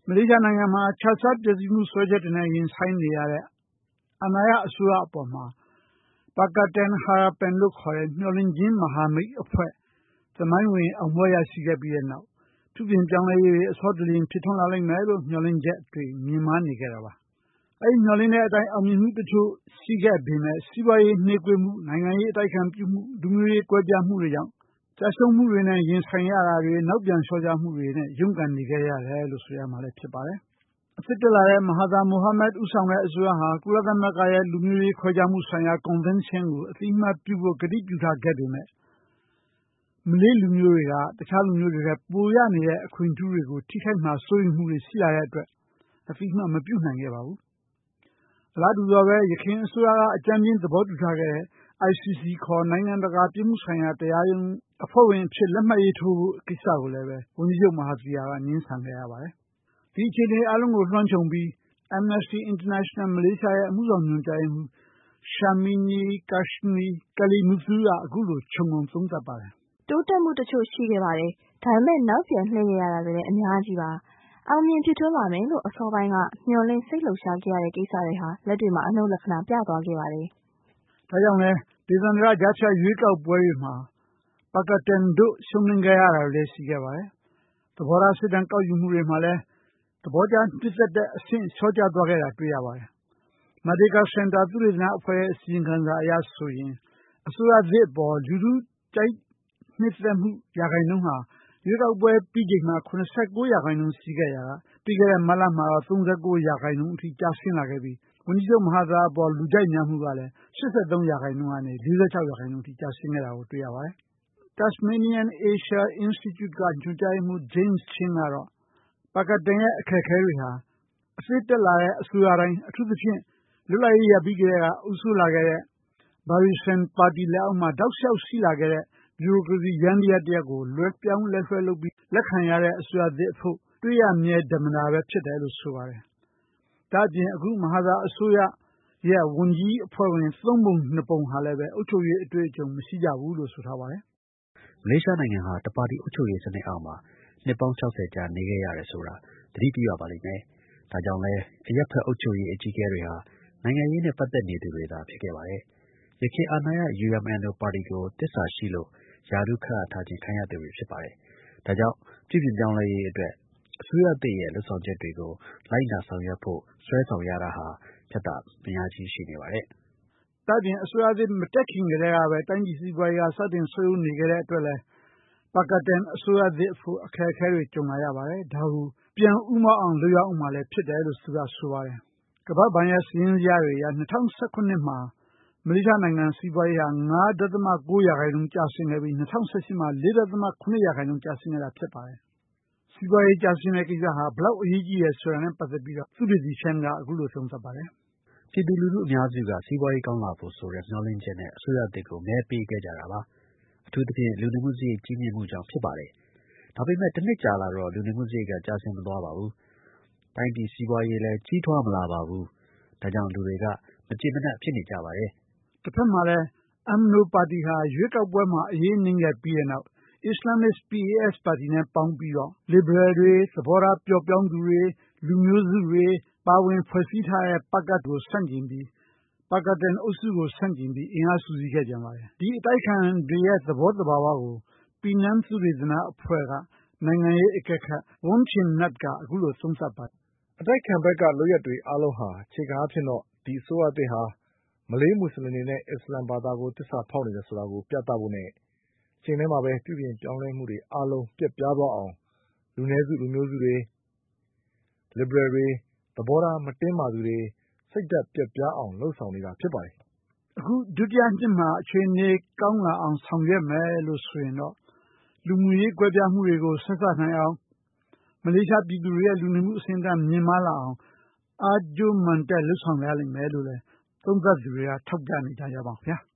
မလေးရှားနိုင်ငံမှာခြစားပျက်စီးမှုစွဲချက်တွေနဲ့ရင်ဆိုင်နေရတဲ့အာဏာရအစိုးရအပေါ်မှာPakatan Harapan လို့ခေါ်တဲ့မျှော်လင့်ခြင်းမဟာမိတ်အဖွဲ့သမိုင်းဝင်အောင်ပွဲရရှိခဲ့ပြီးတဲ့နောက်ပြုပြင်ပြောင်းလဲရေးတွေအစောတလျင်ဖြစ်ထွန်းလာလိမ့်မယ်လို့မျှော်လင့်ချက်တွေမြင်မာနေကြတာပါ။အဲဒီမျှော်လင့်တဲ့အတိုင်းအောင်မြင်မှုတချို့ရှိခဲ့ပေမဲ့စီးပွားရေးနှေးကွေးမှုနိုင်ငံရေးအတိုက်ခံပြုမှုလူမျိုးရေးကွဲပြားမှုတွေကြောင့်ကြာရှုံးမှုတွေနဲ့ရင်ဆိုင်ရတာတွေနောက်ပြန်လျှော့ချမှုတွေနဲ့ရုန်းကန်နေကြရတယ်လို့ဆိုရမှာလည်းဖြစ်ပါတယ်။အသစ်တက်လာတဲ့မဟာသာမိုဟာမက်ဦးဆောင်တဲ့အစိုးရဟာကုလသမဂ္ဂရဲ့လူမျိုးရေးခွဲခြားမှုဆိုင်ရာကွန်ဗင်းရှင်းကိုအသိအမှတ်ပြုဖို့ကတိပြုထားခဲ့ပေမဲ့မလေးလူမျိုးတွေကတခြားလူမျိုးတွေကပိုရနေတဲ့အခွင့်အရေးတွေကိုထိခိုက်မှာစိုးရိမ်မှုတွေရှိလာတဲ့အတွက်အသိအမှတ်မပြုနိုင်ခဲ့ပါဘူး။အလားတူစွာပဲရခိုင်အစိုးရကအကြမ်းဖျင်းသဘောတူထားခဲ့တဲ့ ICC ခေါ်နိုင်ငံတကာပြစ်မှုဆိုင်ရာတရားရုံးအဖွဲ့ဝင်အဖြစ်လက်မှတ်ရေးထိုးဖို့ကိစ္စကိုလည်းဝန်ကြီးချုပ်မဟာသီယာကငြင်းဆန်ခဲ့ရပါတယ်။ဒီအခြေအနေအလုံးကိုလွှမ်းခြုံပြီး Amnesty International မလေးရှားရဲ့အမှုဆောင်ညွှန်ကြားရေးမှူး Sharmini Kashmi Kaliemuthu ကအခုလိုခြုံငုံသုံးသပ်ပါတယ်။တိုးတက်မှုတချို့ရှိခဲ့ပါတယ်။ဒါပေမဲ့နောက်ပြန်လှည့်ရတာတွေလည်းအများကြီးပါ။အောင်မြင်ဖြစ်ထွန်းလာမယ်လို့အစောပိုင်းကမျှော်လင့်စိတ်လှုပ်ရှားခဲ့ရတဲ့ကိစ္စတွေဟာလက်တွေ့မှာအနှုတ်လက္ခဏာပြသွားခဲ့ပါတယ်။ဒါကြောင့်လည်းဒေသန္တရကြားဖြတ်ရွေးကောက်ပွဲတွေမှာPakatan တို့ရှုံးနိမ့်ခဲ့ရတာလည်းရှိခဲ့ပါတယ်။သဘောထားစစ်တမ်းကောက်ယူမှုတွေမှာလည်းသဘောထားနှစ်သက်တဲ့အဆင့်လျော့ကျသွားခဲ့တာတွေ့ရပါတယ်။ Merdeka Center သုတေသနအဖွဲ့ရဲ့အစီရင်ခံစာအရဆိုရင်အစိုးရသစ်အပေါ်လူထုကြိုက်နှစ်သက်မှုရာခိုင်နှုန်းဟာရွေးကောက်ပွဲပြီးချိန်မှာ79%ရှိခဲ့ရာကပြီးခဲ့တဲ့မတ်လမှာတော့39%အထိကျဆင်းလာခဲ့ပြီးဝန်ကြီးချုပ်မဟာသီယာအပေါ်လူကြိုက်များမှုကလည်း83%ကနေ46%အထိကျဆင်းခဲ့တာကိုတွေ့ရပါတယ်။ Tasmanian Asia Institute ကညွှန်ကြားရေးမှူး James Chin ကတော့ Pakatan ရဲ့အခက်အခဲတွေဟာအသစ်တက်လာတဲ့အစိုးရတိုင်းအထူးသဖြင့်လွတ်လပ်ရေးရပြီးကတည်းကအုပ်စိုးလာခဲ့တဲ့Barisan ပါတီလက်အောက်မှာတောက်လျှောက်ရှိလာခဲ့တဲ့ဗျူရိုကရေစီယန္တရားတရပ်ကိုလွှဲပြောင်းလက်လွှဲလုပ်ပြီးလက်ခံရတဲ့အစိုးရသစ်အဖို့တွေ့ရမြဲဓမ္မတာပဲဖြစ်တယ်လို့ဆိုပါတယ်။ဒါ့အပြင်အခုမဟာအစိုးရရဲ့ဝန်ကြီးအဖွဲ့ဝင်3ပုံ2ပုံဟာလည်းအုပ်ချုပ်ရေးအတွေ့အကြုံမရှိကြဘူးလို့ဆိုထားပါတယ်။မလေးရှားနိုင်ငံဟာတပါတီအုပ်ချုပ်ရေးစနစ်အောက်မှာနှစ်ပေါင်း60ကြာနေခဲ့ရတယ်ဆိုတာသတိပြုရပါလိမ့်မယ်။ဒါကြောင့်လည်းအရပ်ဖက်အုပ်ချုပ်ရေးအကြီးအကဲတွေဟာနိုင်ငံရေးနဲ့ပတ်သက်နေသူတွေသာဖြစ်ခဲ့ပါတယ်။ယခင်အာဏာရ UMNO ပါတီကိုသစ္စာရှိလို့ရာထူးခန့်အပ်ထားခြင်းခံရသူတွေဖြစ်ပါတယ်။ဒါကြောင့်ပြုပြင်ပြောင်းလဲရေးအတွက်အစိုးရသစ်ရဲ့လုပ်ဆောင်ချက်တွေကိုလိုက်နာဆောင်ရွက်ဖို့ဆွဲဆောင်ရတာဟာဖြတ်တာမရကြီးရှိနေပါတယ်။ဒါ့အပြင်အစိုးရသစ်မတက်ခင်ကတည်းကပဲတိုင်းပြည်စီးပွားရေးကစတင်ဆွေးနွေးနေခဲ့တဲ့အတွက်လည်းPakatan အစိုးရသစ်အဖို့အခက်အခဲတွေကြုံလာရပါတယ်။ဒါကိုပြန်ဦးမော့အောင်လုပ်ရအောင်မှလည်းဖြစ်တယ်လို့သူကဆိုပါတယ်။ကမ္ဘာ့ဘဏ်ရဲ့စာရင်းဇယားတွေအရ2019မှာမလေးရှားနိုင်ငံစီးပွားရေးဟာ9.9%ကျဆင်းခဲ့ပြီး2018မှာ4.7%ကျဆင်းခဲ့တာဖြစ်ပါတယ်။စီးပွားရေးကျဆင်းတဲ့ကိစ္စဟာဘလောက်အရေးကြီးတယ်ဆိုတာနဲ့ပတ်သက်ပြီးတော့သုတေသီ Chan ကအခုလိုသုံးသပ်ပါတယ်။ပြည်သူလူထုအများစုကစီးပွားရေးကောင်းလာဖို့ဆိုတဲ့မျှော်လင့်ချက်နဲ့အစိုးရသစ်ကိုမဲပေးခဲ့ကြတာပါ။အထူးသဖြင့်လူနေမှုစရိတ်ကြီးမြင့်မှုကြောင့်ဖြစ်ပါတယ်။ဒါပေမဲ့တစ်နှစ်ကြာလာတော့လူနေမှုစရိတ်ကကျဆင်းမသွားပါဘူး။တိုင်းပြည်စီးပွားရေးလည်းကြီးထွားမလာပါဘူး။ဒါကြောင့်လူတွေကမကျေမနပ်ဖြစ်နေကြပါတယ်။တစ်ဖက်မှာလည်းUMNO ပါတီဟာရွေးကောက်ပွဲမှာအရေးနိမ့်ခဲ့ပြီးတဲ့နောက် Islamist PAS ပါတီနဲ့ပေါင်းပြီးတော့ Liberal တွေသဘောထားပျော့ပြောင်းသူတွေလူမျိုးစုတွေပါဝင်ဖွဲ့စည်းထားတဲ့PAKAT ကိုဆန့်ကျင်ပြီးPakatan အုပ်စုကိုဆန့်ကျင်ပြီးအင်အားစုစည်းခဲ့ကြပါတယ်။ဒီအတိုက်ခံတွေရဲ့သဘောသဘာဝကို Penang သုတေသနအဖွဲ့ကနိုင်ငံရေးအကဲခတ် Wong Chin Nat ကအခုလိုသုံးသပ်ပါတယ်။အတိုက်ခံဘက်ကလုပ်ရက်တွေအားလုံးဟာအခြေခံအားဖြင့်တော့ဒီအစိုးရသစ်ဟာမလေးမွတ်စလင်တွေနဲ့အစ္စလာမ်ဘာသာကိုသစ္စာဖောက်နေတယ်ဆိုတာကိုပြသဖို့နဲ့အချိန်ထဲမှာပဲပြုပြင်ပြောင်းလဲမှုတွေအားလုံးပြတ်ပြားသွားအောင်လူနည်းစုလူမျိုးစုတွေ Liberal တွေသဘောထားမတင်းမာသူတွေစိတ်ဓာတ်ပြတ်ပြားအောင်လှုံ့ဆော်နေတာဖြစ်ပါတယ်။အခုဒုတိယနှစ်မှာအခြေအနေကောင်းလာအောင်ဆောင်ရွက်မယ်လို့ဆိုရင်တော့လူမှုရေးကွဲပြားမှုတွေကိုဆက်စပ်နိုင်အောင်မလေးရှားပြည်သူတွေရဲ့လူနေမှုအဆင့်အတန်းမြင့်မားလာအောင်အားကြိုးမာန်တက်လုပ်ဆောင်ရလိမ့်မယ်လို့လည်းသုံးသပ်သူတွေကထောက်ပြနေကြပါဗျာ။